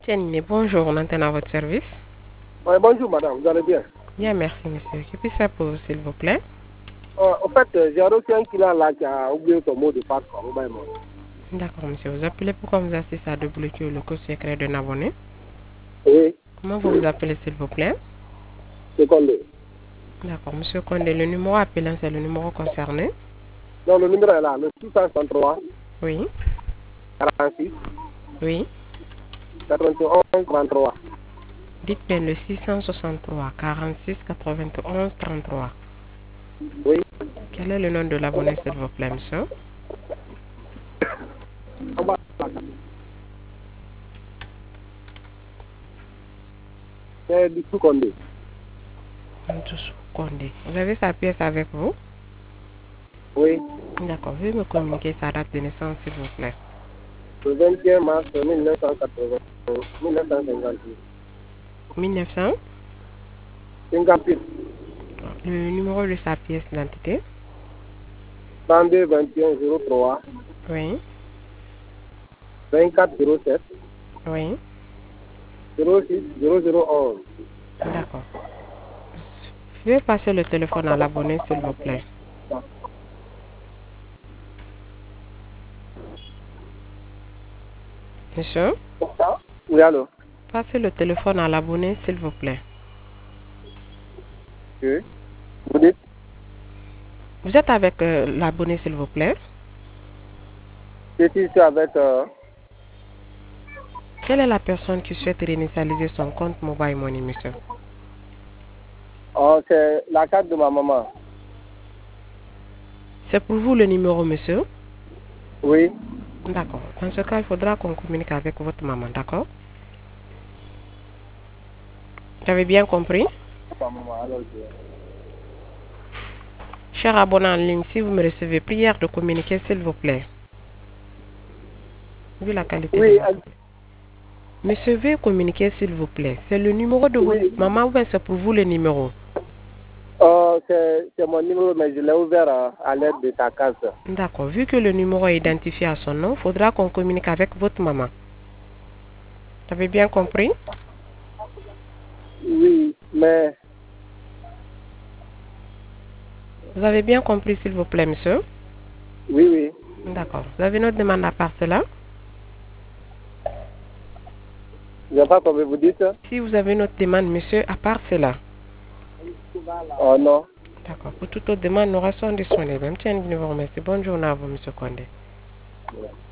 Tiens, bonjour, on entend à votre service. Oui, bonjour madame, vous allez bien? Bien, merci monsieur. Que puis-je faire pour vous, s'il vous plaît? En fait, j'ai reçu un client là qui a oublié son mot de passe. D'accord, monsieur. Vous appelez pour qu'on vous assiste à débloquer le code secret d'un abonné. Oui, Comment vous vous appelez, s'il vous plaît? c'est Condé. D'accord, monsieur Condé. Le numéro appelant, c'est le numéro concerné. Donc le numéro est là, le 663 Oui, 46 oui. 91 33. Dites bien le 663 46 91 33. Oui, Quel est le nom de l'abonné, s'il vous plaît, monsieur? en bas, c'est du tout Condé. Ndoussou Condé. Vous avez sa pièce avec vous? Oui, D'accord, veuillez me communiquer sa date de naissance, s'il vous plaît. le 21 mars 1980, 1958. 1900? 58, Le numéro de sa pièce d'identité? 32 21 03 Oui, 24 07 oui. 06 0011. D'accord. Je vais passer le téléphone à l'abonné, s'il vous plaît. Monsieur, Oui, allô? passez le téléphone à l'abonné, s'il vous plaît. Oui. Vous dites? Vous êtes avec l'abonné, s'il vous plaît. Je suis avec... Quelle est la personne qui souhaite réinitialiser son compte Mobile Money, monsieur? Oh, c'est la carte de ma maman. C'est pour vous le numéro, monsieur? Oui. D'accord. Dans ce cas, il faudra qu'on communique avec votre maman, d'accord? Vous avez bien compris? Cher abonné en ligne, si vous me recevez, prière de communiquer, s'il vous plaît. Vu la qualité de Oui, votre... Monsieur, veuillez communiquer, s'il vous plaît. C'est le numéro de votre oui. maman ou bien c'est pour vous le numéro? C'est mon numéro, mais je l'ai ouvert à l'aide de ta case. D'accord. Vu que le numéro est identifié à son nom, il faudra qu'on communique avec votre maman. Vous avez bien compris? Oui, mais Vous avez bien compris, s'il vous plaît, monsieur? oui, oui. D'accord. Vous avez une autre demande à part cela? Je n'ai pas compris, vous dites? Si vous avez une autre demande, monsieur, à part cela. Oh non. D'accord. Pour toute autre demande, nous restons disponibles. Tiens, je vous remercie. Bonne journée à vous, monsieur Condé.